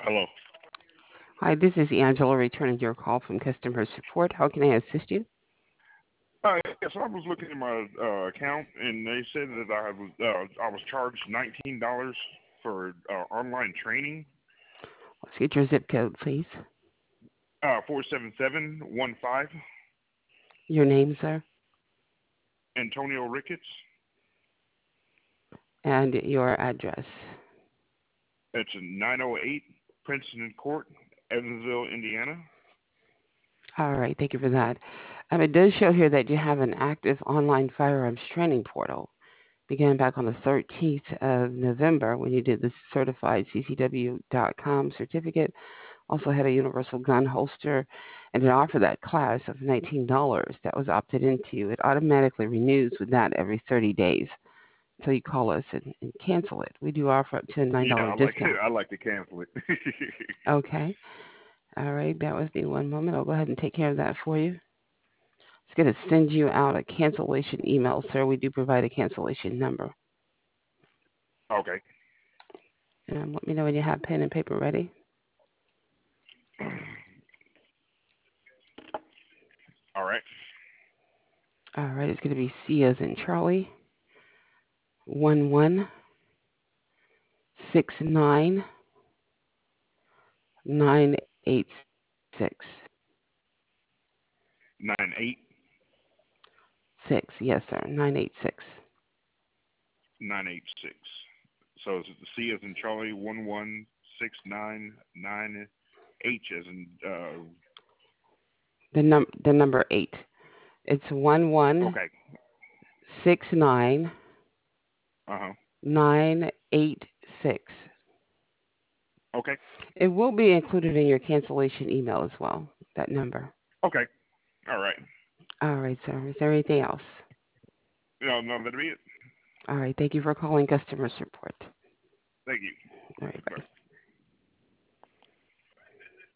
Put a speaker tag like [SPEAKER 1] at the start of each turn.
[SPEAKER 1] Hello.
[SPEAKER 2] Hi, this is Angela returning your call from customer support. How can I assist you?
[SPEAKER 1] Yes, I was looking at my account, and they said that I was charged $19 for online training.
[SPEAKER 2] Let's get your zip code, please.
[SPEAKER 1] 47715.
[SPEAKER 2] Your name, sir,
[SPEAKER 1] Antonio Ricketts.
[SPEAKER 2] and your address.
[SPEAKER 1] It's 908 Princeton Court, Evansville, Indiana.
[SPEAKER 2] All right, thank you for that. It does show here that you have an active online firearms training portal. Began back on the 13th of November when you did the certified CCW.com certificate. Also had a universal gun holster and it offered that class of $19 that was opted into. It automatically renews with that every 30 days. So you call us and cancel it. We do offer up to a
[SPEAKER 1] Yeah,
[SPEAKER 2] $9 discount.
[SPEAKER 1] I like to cancel it.
[SPEAKER 2] Okay. All right. Bear with me one moment. I'll go ahead and take care of that for you. It's going to send you out a cancellation email, sir. We do provide a cancellation number.
[SPEAKER 1] Okay.
[SPEAKER 2] Let me know when you have pen and paper ready.
[SPEAKER 1] All right.
[SPEAKER 2] All right. It's going to be C as in Charlie. 1169986.
[SPEAKER 1] 98.
[SPEAKER 2] Six. Yes, sir. 986.
[SPEAKER 1] 986. So it's C as in Charlie, 11699, H as in
[SPEAKER 2] The number 8. It's one one
[SPEAKER 1] okay. Uh-huh.
[SPEAKER 2] 6986.
[SPEAKER 1] Okay.
[SPEAKER 2] It will be included in your cancellation email as well, that number.
[SPEAKER 1] Okay. All right.
[SPEAKER 2] All right, sir. Is there anything else?
[SPEAKER 1] No, no, that'll be it.
[SPEAKER 2] All right. Thank you for calling customer support.
[SPEAKER 1] Thank you.
[SPEAKER 2] All right.
[SPEAKER 1] Bye.
[SPEAKER 2] Bye.